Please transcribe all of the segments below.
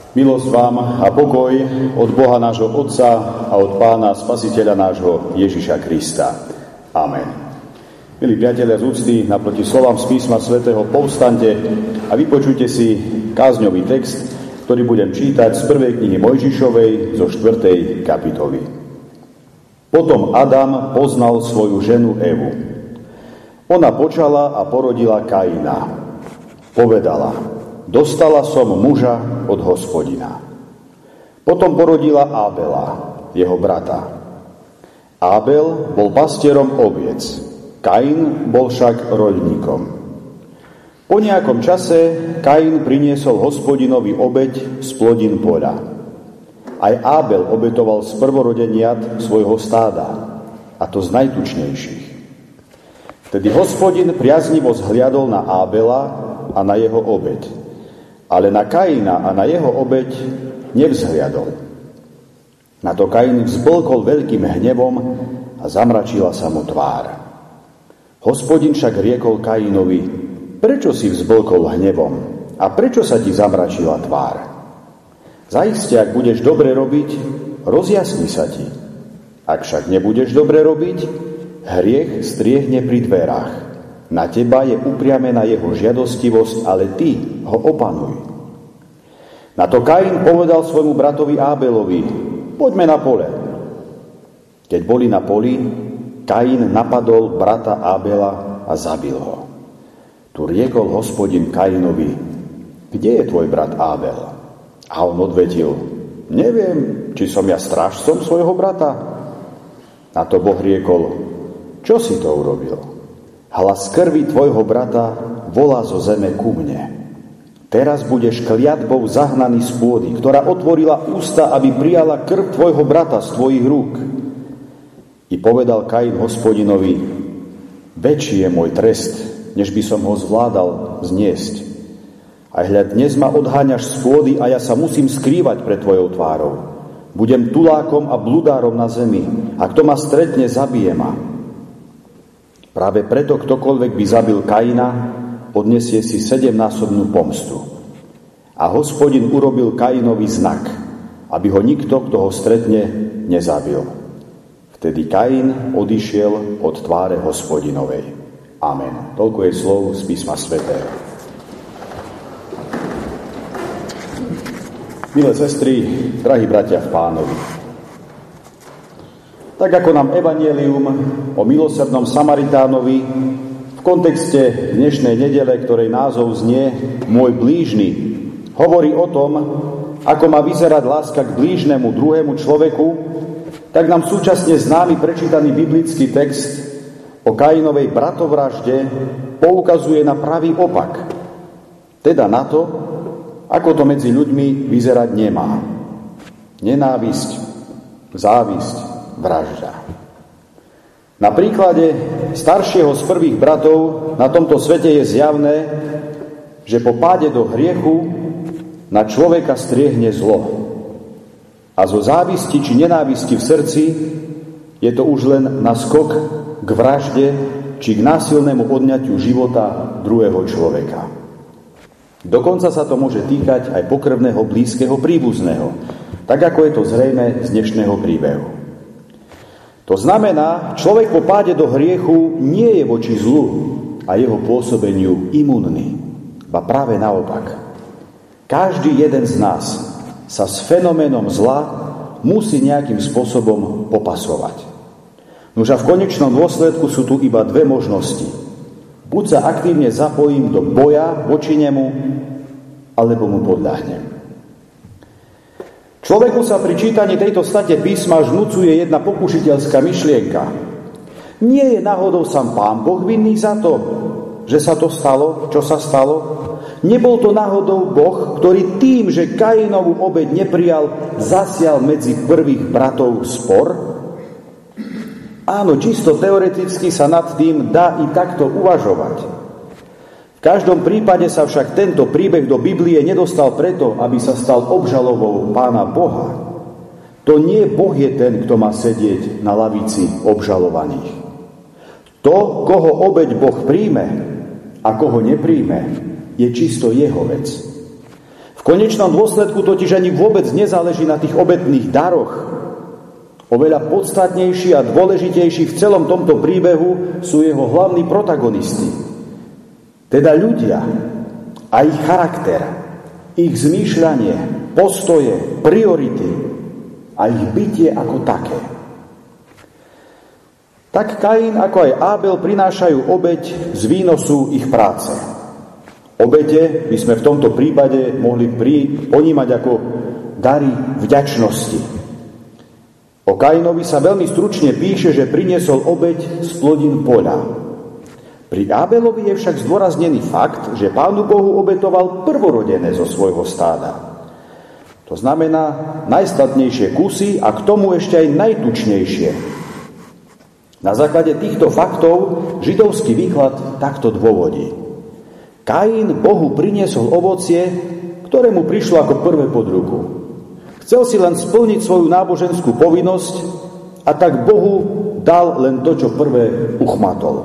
Milosť vám a pokoj od Boha nášho Otca a od Pána Spasiteľa nášho Ježiša Krista. Amen. Milí priatelia z úcty, naproti slovám z písma svätého povstaňte a vypočujte si kázňový text, ktorý budem čítať z prvej knihy Mojžišovej zo 4. kapitoly. Potom Adam poznal svoju ženu Evu. Ona počala a porodila Kaina. Povedala: dostala som muža od Hospodina. Potom porodila Ábela, jeho brata. Ábel bol pastierom oviec, Kain bol však roľníkom. Po nejakom čase Kain priniesol Hospodinovi obeť z plodín poľa. Aj Ábel obetoval z prvorodeniat svojho stáda, a to z najtučnejších. Vtedy Hospodin priaznivo zhliadol na Ábela a na jeho obeť, ale na Kaina a na jeho obeť nevzhliadol. Na to Kain vzblkol veľkým hnevom a zamračila sa mu tvár. Hospodin však riekol Kainovi: prečo si vzblkol hnevom a prečo sa ti zamračila tvár? Zaiste, ak budeš dobre robiť, rozjasni sa ti. Ak však nebudeš dobre robiť, hriech striehne pri dverách. Na teba je upriamená jeho žiadostivosť, ale ty ho opanuj. Na to Kain povedal svojmu bratovi Ábelovi: poďme na pole. Keď boli na poli, Kain napadol brata Ábela a zabil ho. Tu riekol Hospodin Kainovi: kde je tvoj brat Ábel? A on odvetil: neviem, či som ja strážcom svojho brata. Na to Boh riekol: čo si to urobil? Hlas krvi tvojho brata volá zo zeme ku mne. Teraz budeš kliatbou zahnaný z pôdy, ktorá otvorila ústa, aby prijala krv tvojho brata z tvojich rúk. I povedal Kain Hospodinovi: väčší je môj trest, než by som ho zvládal zniesť. A hľad, dnes ma odháňaš z pôdy a ja sa musím skrývať pred tvojou tvárou. Budem tulákom a bludárom na zemi, a kto ma stretne, zabije ma. Práve preto ktokoľvek by zabil Kaina, odnesie si 7-násobnú pomstu. A Hospodin urobil Kainovi znak, aby ho nikto, kto ho stretne, nezabil. Vtedy Kain odišiel od tváre Hospodinovej. Amen. Toľko je slov z písma svätého. Milé sestry, drahí bratia v Pánovi, tak ako nám evanjelium o milosrdnom Samaritánovi v kontexte dnešnej nedele, ktorej názov znie Môj blížny, hovorí o tom, ako má vyzerať láska k blížnemu druhému človeku, tak nám súčasne známy prečítaný biblický text o Kainovej bratovražde poukazuje na pravý opak, teda na to, ako to medzi ľuďmi vyzerať nemá. Nenávisť, závisť, vražda. Na príklade staršieho z prvých bratov na tomto svete je zjavné, že po páde do hriechu na človeka striehne zlo. A zo závisti či nenávisti v srdci je to už len na skok k vražde či k násilnému odňatiu života druhého človeka. Dokonca sa to môže týkať aj pokrvného blízkeho príbuzného, tak ako je to zrejme z dnešného príbehu. To znamená, človek po páde do hriechu nie je voči zlu a jeho pôsobeniu imunný, ba práve naopak. Každý jeden z nás sa s fenoménom zla musí nejakým spôsobom popasovať. Nože v konečnom dôsledku sú tu iba dve možnosti. Buď sa aktívne zapojím do boja voči nemu, alebo mu podľahnem. Človeku sa pri čítaní tejto state písma žnúcuje jedna pokušiteľská myšlienka. Nie je náhodou sám Pán Boh vinný za to, že sa to stalo, čo sa stalo? Nebol to náhodou Boh, ktorý tým, že Kainovú obeť neprijal, zasial medzi prvých bratov spor? Áno, čisto teoreticky sa nad tým dá i takto uvažovať. V každom prípade sa však tento príbeh do Biblie nedostal preto, aby sa stal obžalovou Pána Boha. To nie Boh je ten, kto má sedieť na lavici obžalovaných. To, koho obeť Boh príjme a koho nepríjme, je čisto jeho vec. V V konečnom dôsledku totiž ani vôbec nezáleží na tých obetných daroch. Oveľa podstatnejší a dôležitejší v celom tomto príbehu sú jeho hlavní protagonisti. Teda ľudia a ich charakter, ich zmýšľanie, postoje, priority a ich bytie ako také. Tak Kain ako aj Ábel prinášajú obeť z výnosu ich práce. Obete by sme v tomto prípade mohli ponímať ako dary vďačnosti. O Kainovi sa veľmi stručne píše, že priniesol obeť z plodín poľa. Pri Ábelovi je však zdôraznený fakt, že Pánu Bohu obetoval prvorodené zo svojho stáda. To znamená najstatnejšie kusy a k tomu ešte aj najtučnejšie. Na základe týchto faktov židovský výklad takto dôvodí. Kain Bohu priniesol ovocie, ktoré mu prišlo ako prvé pod ruku. Chcel si len splniť svoju náboženskú povinnosť a tak Bohu dal len to, čo prvé uchmatol.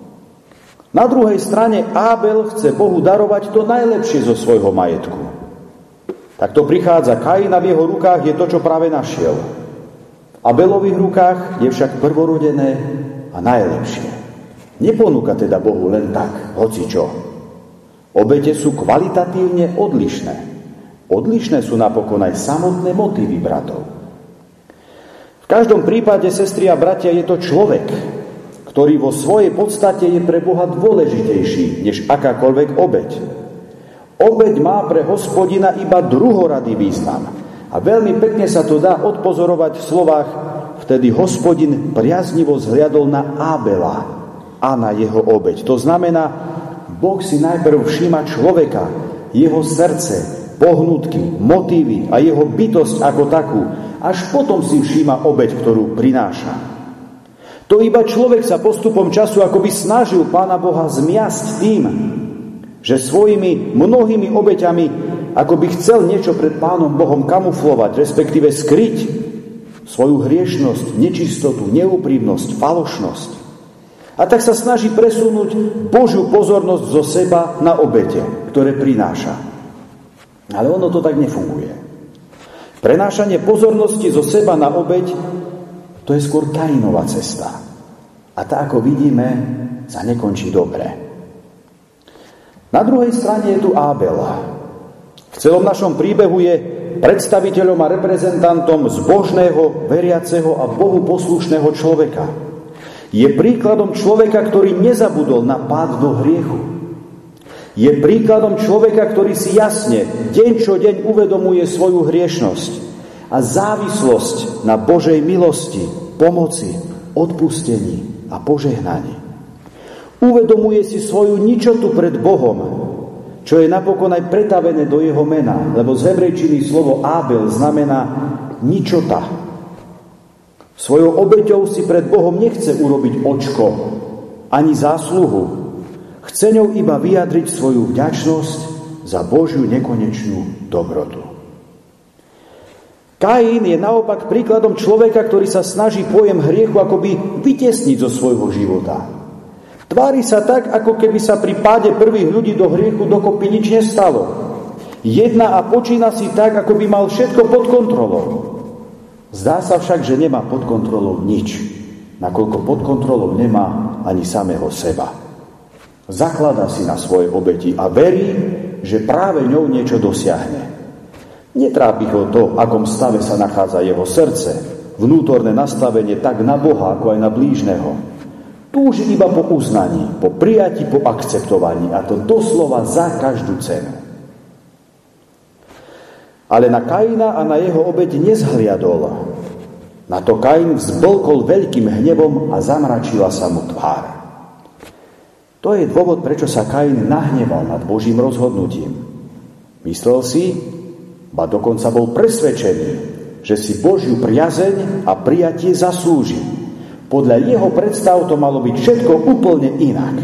Na druhej strane Ábel chce Bohu darovať to najlepšie zo svojho majetku. Takto prichádza Kain a v jeho rukách je to, čo práve našiel. V Abelových rukách je však prvorodené a najlepšie. Neponúka teda Bohu len tak, hocičo. Obete sú kvalitatívne odlišné. Odlišné sú napokon aj samotné motívy bratov. V každom prípade, sestry a bratia, je to človek, ktorý vo svojej podstate je pre Boha dôležitejší než akákoľvek obeť. Obeť má pre Hospodina iba druhoradý význam. A veľmi pekne sa to dá odpozorovať v slovách: vtedy Hospodin priaznivo zhliadol na Ábela a na jeho obeť. To znamená, Boh si najprv všíma človeka, jeho srdce, pohnutky, motívy a jeho bytosť ako takú, až potom si všíma obeť, ktorú prináša. To iba človek sa postupom času akoby snažil Pána Boha zmiasť tým, že svojimi mnohými obeťami akoby chcel niečo pred Pánom Bohom kamuflovať, respektíve skryť svoju hriešnosť, nečistotu, neúprimnosť, falošnosť. A tak sa snaží presunúť Božiu pozornosť zo seba na obete, ktoré prináša. Ale ono to tak nefunguje. Prenášanie pozornosti zo seba na obeť, to je skôr Kainova cesta. A tá, ako vidíme, sa nekončí dobre. Na druhej strane je tu Ábel. V celom našom príbehu je predstaviteľom a reprezentantom zbožného, veriaceho a Bohu poslušného človeka. Je príkladom človeka, ktorý nezabudol na pád do hriechu. Je príkladom človeka, ktorý si jasne, deň čo deň uvedomuje svoju hriešnosť a závislosť na Božej milosti, pomoci, odpustení a požehnaní. Uvedomuje si svoju ničotu pred Bohom, čo je napokon aj pretavené do jeho mena, lebo z hebrejčiny slovo Ábel znamená ničota. Svojou obeťou si pred Bohom nechce urobiť očko ani zásluhu. Chce ňou iba vyjadriť svoju vďačnosť za Božiu nekonečnú dobrotu. Kain je naopak príkladom človeka, ktorý sa snaží pojem hriechu akoby vytiesniť zo svojho života. Tvári sa tak, ako keby sa pri páde prvých ľudí do hriechu dokopy nič nestalo. Jedná a počína si tak, ako by mal všetko pod kontrolou. Zdá sa však, že nemá pod kontrolou nič, nakoľko pod kontrolou nemá ani samého seba. Zakladá si na svoje obeti a verí, že práve ňou niečo dosiahne. Netrápi ho to, v akom stave sa nachádza jeho srdce, vnútorné nastavenie tak na Boha, ako aj na blížneho. Túži iba po uznaní, po prijatí, po akceptovaní, a to doslova za každú cenu. Ale na Kaina a na jeho obeť nezhliadol. Na to Kain vzblkol veľkým hnevom a zamračila sa mu tvár. To je dôvod, prečo sa Kain nahneval nad Božím rozhodnutím. Myslel si, ba dokonca bol presvedčený, že si Božiu priazeň a prijatie zaslúži. Podľa jeho predstav to malo byť všetko úplne inak.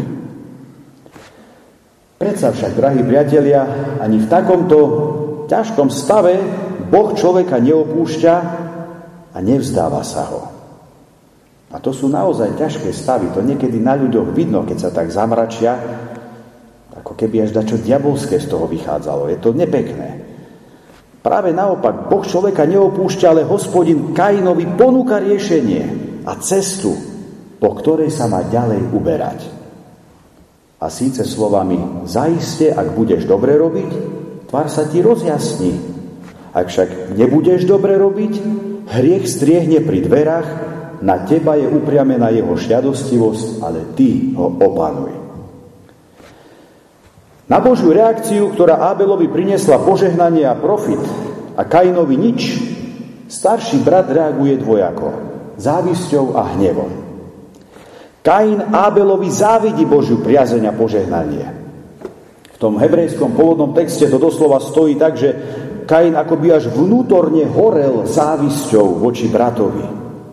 Predsa však, drahí priatelia, ani v takomto ťažkom stave Boh človeka neopúšťa a nevzdáva sa ho. A to sú naozaj ťažké stavy. To niekedy na ľuďoch vidno, keď sa tak zamračia, ako keby až dačo diabolské z toho vychádzalo. Je to nepekné. Práve naopak, Boh človeka neopúšťa, ale Hospodin Kainovi ponúka riešenie a cestu, po ktorej sa má ďalej uberať. A síce slovami: zaiste, ak budeš dobre robiť, tvár sa ti rozjasní. Ak však nebudeš dobre robiť, hriech striehne pri dverách, na teba je upriamená jeho žiadostivosť, ale ty ho opanuj. Na Božiu reakciu, ktorá Ábelovi priniesla požehnanie a profit, a Kainovi nič, starší brat reaguje dvojako: závisťou a hnevom. Kain Ábelovi závidí Božiu priazeň a požehnanie. V tom hebrejskom pôvodnom texte to doslova stojí tak, že Kain akoby až vnútorne horel závisťou voči bratovi.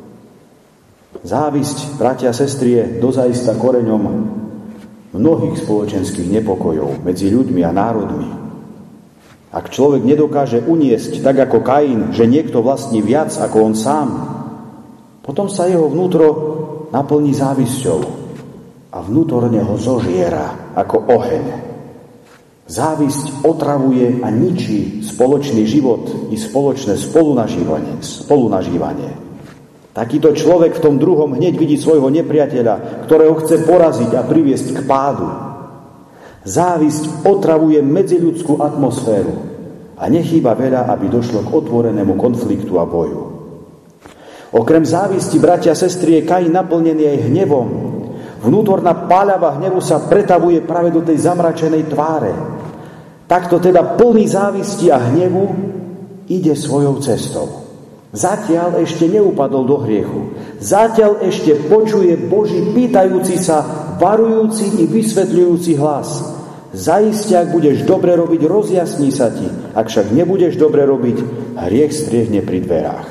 Závisť, bratia a sestry, je dozaista koreňom mnohých spoločenských nepokojov medzi ľuďmi a národmi. Ak človek nedokáže uniesť tak ako Kain, že niekto vlastní viac ako on sám, potom sa jeho vnútro naplní závisťou a vnútorne ho zožiera ako oheň. Závisť otravuje a ničí spoločný život i spoločné spolunažívanie. Takýto človek v tom druhom hneď vidí svojho nepriateľa, ktorého chce poraziť a priviesť k pádu. Závisť otravuje medziľudskú atmosféru a nechýba veľa, aby došlo k otvorenému konfliktu a boju. Okrem závisti, bratia a sestry, je Kain naplnený aj hnevom. Vnútorná páľava hnevu sa pretavuje práve do tej zamračenej tváre. Takto teda plný závisti a hnevu ide svojou cestou. Zatiaľ ešte neupadol do hriechu. Zatiaľ ešte počuje Boží pýtajúci sa, varujúci i vysvetľujúci hlas. Zaiste, ak budeš dobre robiť, rozjasní sa ti. Ak však nebudeš dobre robiť, hriech striehne pri dverách.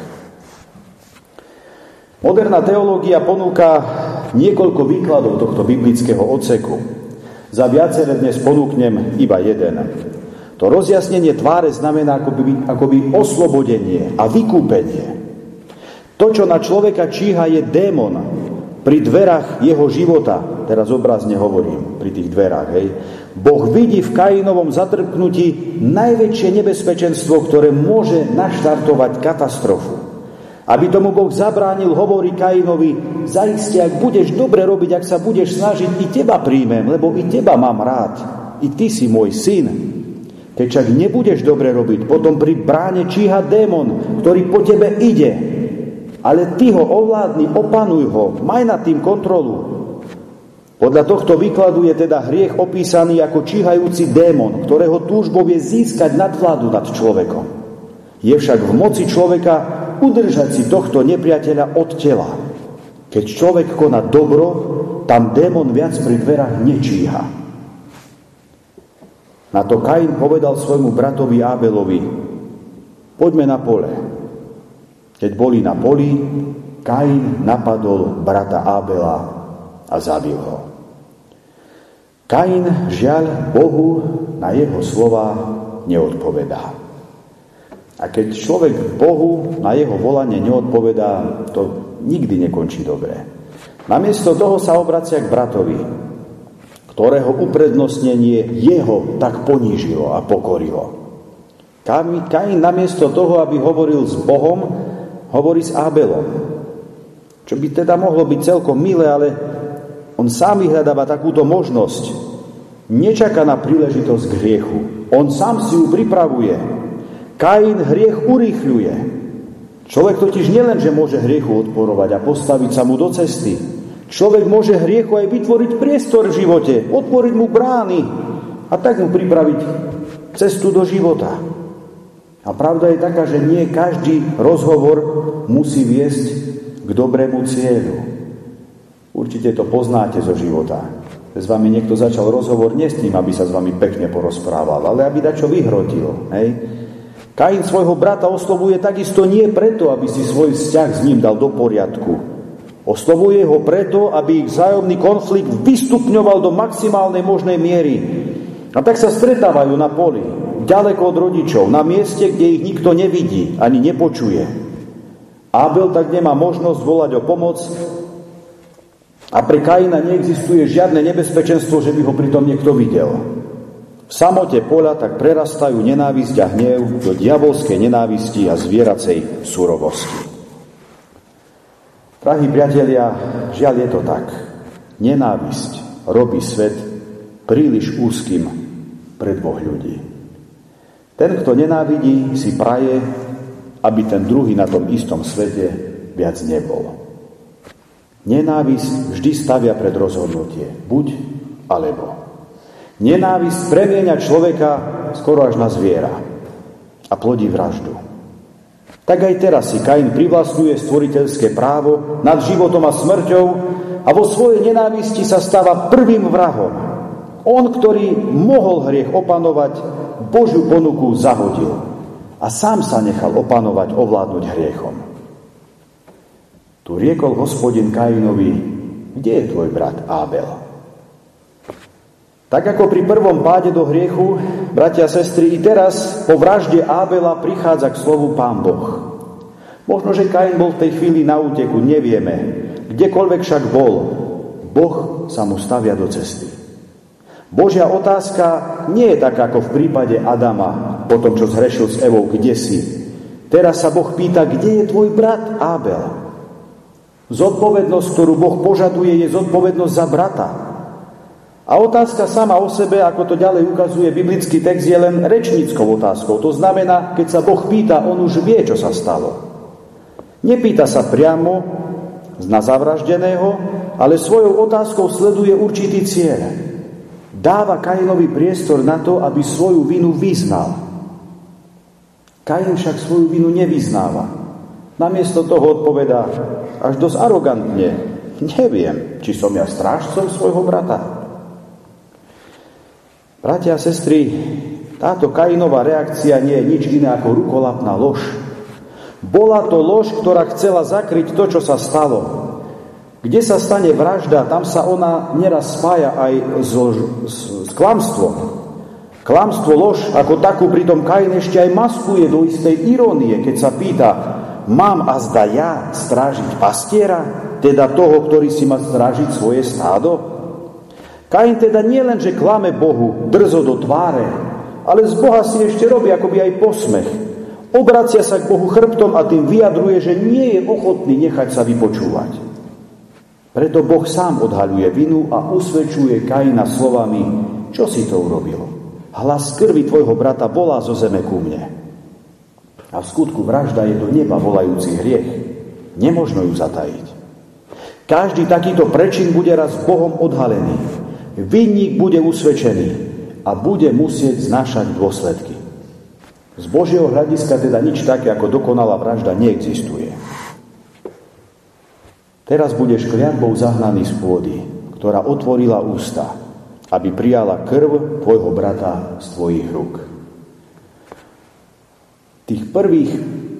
Moderná teológia ponúka niekoľko výkladov tohto biblického odseku. Za viaceré dnes ponúknem iba jeden. To rozjasnenie tváre znamená akoby oslobodenie a vykúpenie. To, čo na človeka číha, je démon pri dverách jeho života. Teraz obrazne hovorím, pri tých dverách. Hej. Boh vidí v Kainovom zatrpknutí najväčšie nebezpečenstvo, ktoré môže naštartovať katastrofu. Aby tomu Boh zabránil, hovorí Kainovi: zaiste, ak budeš dobre robiť, ak sa budeš snažiť, i teba príjmem, lebo i teba mám rád. I ty si môj syn. Keď však nebudeš dobre robiť, potom pri bráne číha démon, ktorý po tebe ide. Ale ty ho ovládni, opanuj ho, maj nad tým kontrolu. Podľa tohto výkladu je teda hriech opísaný ako číhajúci démon, ktorého túžbou je získať nadvládu nad človekom. Je však v moci človeka udržať si tohto nepriateľa od tela. Keď človek koná dobro, tam démon viac pri dverách nečíha. Na to Kain povedal svojmu bratovi Ábelovi: poďme na pole. Keď boli na poli, Kain napadol brata Ábela a zabil ho. Kain, žiaľ, Bohu na jeho slova neodpovedá. A keď človek Bohu na jeho volanie neodpovedá, to nikdy nekončí dobre. Namiesto toho sa obracia k bratovi, ktorého uprednostnenie jeho tak ponížilo a pokorilo. Kain namiesto toho, aby hovoril s Bohom, hovorí s Ábelom. Čo by teda mohlo byť celkom milé, ale on sám vyhľadáva takúto možnosť. Nečaká na príležitosť k hriechu. On sám si ju pripravuje. Kain hriech urýchľuje. Človek totiž nielen, že môže hriechu odporovať a postaviť sa mu do cesty. Človek môže hriechu aj vytvoriť priestor v živote, otvoriť mu brány a tak mu pripraviť cestu do života. A pravda je taká, že nie každý rozhovor musí viesť k dobrému cieľu. Určite to poznáte zo života. S vami niekto začal rozhovor nie s tým, aby sa s vami pekne porozprával, ale aby dačo vyhrotil. Hej? Kain svojho brata oslovuje takisto nie preto, aby si svoj vzťah s ním dal do poriadku. Oslovuje ho preto, aby ich vzájomný konflikt vystupňoval do maximálnej možnej miery. A tak sa stretávajú na poli, ďaleko od rodičov, na mieste, kde ich nikto nevidí, ani nepočuje. Ábel tak nemá možnosť volať o pomoc a pre Kaina neexistuje žiadne nebezpečenstvo, že by ho pritom niekto videl. V samote poľa tak prerastajú nenávisť a hnev do diabolskej nenávisti a zvieracej surovosti. Drahí priatelia, žiaľ je to tak. Nenávisť robí svet príliš úzkým pre dvoch ľudí. Ten, kto nenávidí, si praje, aby ten druhý na tom istom svete viac nebol. Nenávisť vždy stavia pred rozhodnutie. Buď alebo. Nenávisť premieňa človeka skoro až na zviera a plodí vraždu. Tak aj teraz si Kain privlastňuje stvoriteľské právo nad životom a smrťou a vo svojej nenávisti sa stáva prvým vrahom. On, ktorý mohol hriech opanovať, Božiu ponuku zahodil a sám sa nechal opanovať, ovládnuť hriechom. Tu riekol Hospodin Kainovi: kde je tvoj brat Ábel? Tak ako pri prvom páde do hriechu, bratia a sestry, i teraz po vražde Ábela prichádza k slovu Pán Boh. Možno, že Kain bol v tej chvíli na úteku, nevieme. Kdekoľvek však bol, Boh sa mu stavia do cesty. Božia otázka nie je taká ako v prípade Adama, po tom, čo zhrešil s Evou: kde si? Teraz sa Boh pýta: kde je tvoj brat Ábel? Zodpovednosť, ktorú Boh požaduje, je zodpovednosť za brata. A otázka sama o sebe, ako to ďalej ukazuje biblický text, je len rečníckou otázkou. To znamená, keď sa Boh pýta, on už vie, čo sa stalo. Nepýta sa priamo na zavraždeného, ale svojou otázkou sleduje určitý cieľ. Dáva Kainovi priestor na to, aby svoju vinu vyznal. Kain však svoju vinu nevyznáva. Namiesto toho odpovedá až dosť arogantne: neviem, či som ja strážcom svojho brata. Bratia a sestry, táto Kainová reakcia nie je nič iné ako rukolapná lož. Bola to lož, ktorá chcela zakryť to, čo sa stalo. Kde sa stane vražda, tam sa ona neraz spája aj s klamstvom. Klamstvo, lož ako takú pritom Kain ešte aj maskuje do istej irónie, keď sa pýta: mám azda ja strážiť pastiera, teda toho, ktorý si má strážiť svoje stádo? Kain teda nie len, že klame Bohu drzo do tváre, ale z Boha si ešte robí akoby aj posmech. Obracia sa k Bohu chrbtom a tým vyjadruje, že nie je ochotný nechať sa vypočúvať. Preto Boh sám odhaľuje vinu a usvedčuje Kaina slovami: čo si to urobil? Hlas krvi tvojho brata volá zo zeme ku mne. A v skutku vražda je do neba volajúci hriech. Nemožno ju zatajiť. Každý takýto prečin bude raz Bohom odhalený. Vinník bude usvedčený a bude musieť znášať dôsledky. Z Božieho hľadiska teda nič také ako dokonalá vražda neexistuje. Teraz budeš kliatbou zahnaný z pôdy, ktorá otvorila ústa, aby prijala krv tvojho brata z tvojich rúk. Tých prvých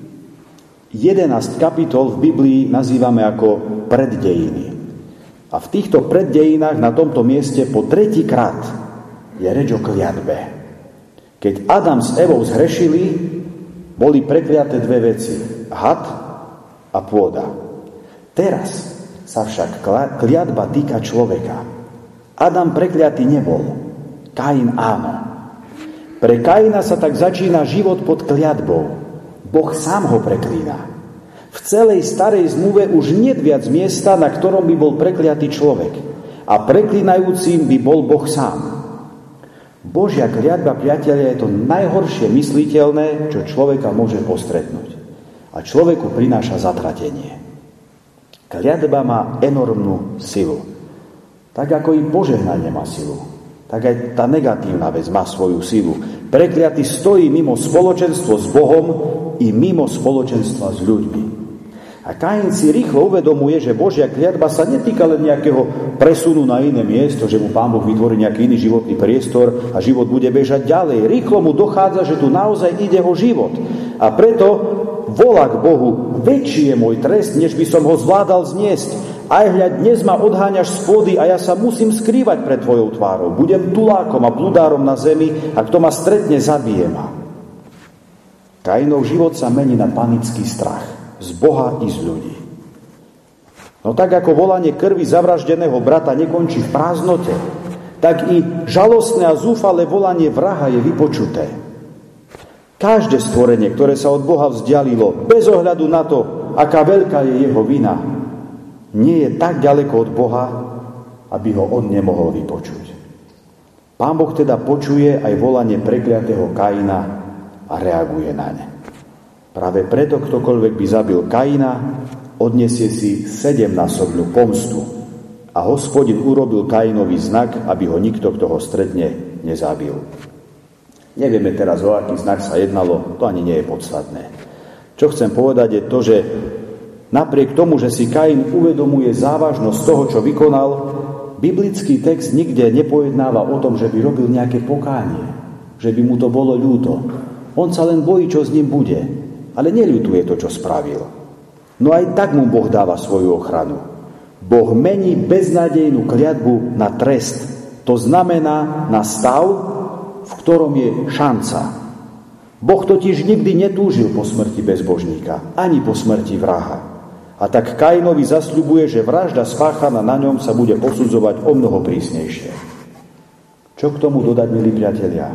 11 kapitol v Biblii nazývame ako preddejiny. A v týchto preddejinách na tomto mieste po tretíkrát je reč o kliatbe. Keď Adam s Evou zhrešili, boli prekliaté dve veci: had a pôda. Teraz sa však kliatba týka človeka. Adam prekliatý nebol, Kain áno. Pre Kaina sa tak začína život pod kliatbou. Boh sám ho preklína. V celej starej zmluve už niet viac miesta, na ktorom by bol prekliatý človek. A preklínajúcim by bol Boh sám. Božia kliatba, priatelia, je to najhoršie mysliteľné, čo človeka môže postretnúť. A človeku prináša zatratenie. Kliatba má enormnú silu. Tak ako i požehnanie má silu, tak aj tá negatívna vec má svoju silu. Prekliatý stojí mimo spoločenstvo s Bohom i mimo spoločenstva s ľuďmi. A Kain si rýchlo uvedomuje, že Božia kliatba sa netýka len nejakého presunu na iné miesto, že mu Pán Boh vytvorí nejaký iný životný priestor a život bude bežať ďalej. Rýchlo mu dochádza, že tu naozaj ide o život. A preto volá k Bohu: väčší je môj trest, než by som ho zvládal zniesť. Aj hľad, dnes ma odháňaš z pôdy a ja sa musím skrývať pred tvojou tvárou. Budem tulákom a bludárom na zemi a kto ma stretne, zabije ma. Kainov život sa mení na panický strach. Z Boha i z ľudí. No tak ako volanie krvi zavraždeného brata nekončí v prázdnote, tak i žalostné a zúfalé volanie vraha je vypočuté. Každé stvorenie, ktoré sa od Boha vzdialilo, bez ohľadu na to, aká veľká je jeho vina, nie je tak ďaleko od Boha, aby ho on nemohol vypočuť. Pán Boh teda počuje aj volanie prekliatého Kaina a reaguje na ne. Práve preto, ktokoľvek by zabil Kaina, odniesie si 7-násobnú pomstu. A Hospodin urobil Kainovi znak, aby ho nikto, kto ho stretne, nezabil. Nevieme teraz, o aký znak sa jednalo, to ani nie je podstatné. Čo chcem povedať je to, že napriek tomu, že si Kain uvedomuje závažnosť toho, čo vykonal, biblický text nikde nepojednáva o tom, že by robil nejaké pokánie, že by mu to bolo ľúto. On sa len bojí, čo s ním bude, ale neľutuje to, čo spravil. No aj tak mu Boh dáva svoju ochranu. Boh mení beznádejnú kliatbu na trest. To znamená na stav, v ktorom je šanca. Boh totiž nikdy netúžil po smrti bezbožníka, ani po smrti vraha. A tak Kainovi zasľubuje, že vražda spáchaná na ňom sa bude posudzovať o mnoho prísnejšie. Čo k tomu dodať, milí priatelia?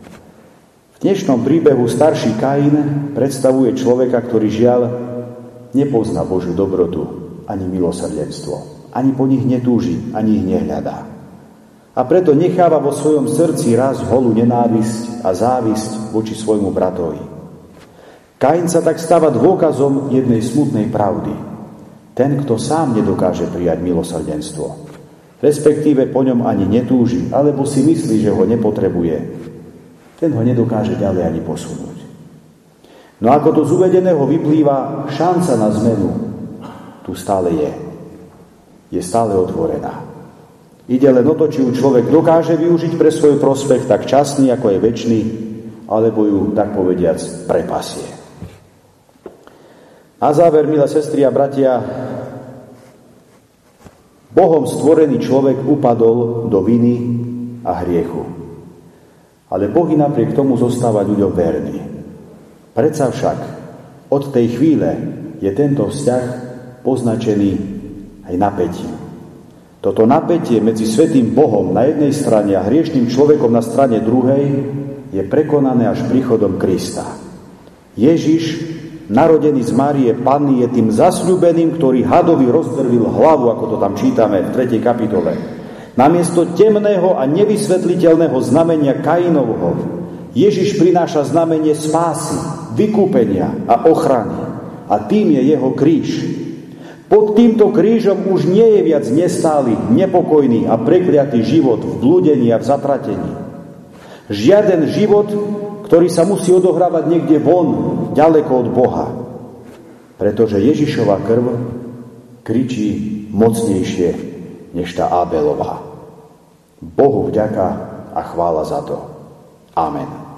V dnešnom príbehu starší Kain predstavuje človeka, ktorý žiaľ nepozná Božiu dobrotu ani milosrdenstvo. Ani po nich netúži, ani ich nehľadá. A preto necháva vo svojom srdci raz holú nenávisť a závisť voči svojmu bratovi. Kain sa tak stáva dôkazom jednej smutnej pravdy. Ten, kto sám nedokáže prijať milosrdenstvo, respektíve po ňom ani netúži, alebo si myslí, že ho nepotrebuje, ten ho nedokáže ďalej ani posunúť. No ako to z uvedeného vyplýva, šanca na zmenu tu stále je. Je stále otvorená. Ide len o to, či ju človek dokáže využiť pre svoj prospech tak časný, ako je večný, alebo ju, tak povediac, prepasie. Na záver, milé sestry a bratia, Bohom stvorený človek upadol do viny a hriechu. Ale Boh i napriek tomu zostáva ľuďom verný. Predsa však od tej chvíle je tento vzťah poznačený aj napätím. Toto napätie medzi svätým Bohom na jednej strane a hriešným človekom na strane druhej je prekonané až príchodom Krista. Ježiš, narodený z Márie Panny, je tým zasľúbeným, ktorý hadovi rozdrvil hlavu, ako to tam čítame v 3. kapitole. Namiesto temného a nevysvetliteľného znamenia Kainovho Ježiš prináša znamenie spásy, vykúpenia a ochrany. A tým je jeho kríž. Pod týmto krížom už nie je viac nestály, nepokojný a prekliatý život v blúdení a v zatratení. Žiaden život, ktorý sa musí odohrávať niekde von, ďaleko od Boha. Pretože Ježišova krv kričí mocnejšie než tá Ábelová. Bohu vďaka a chvála za to. Amen.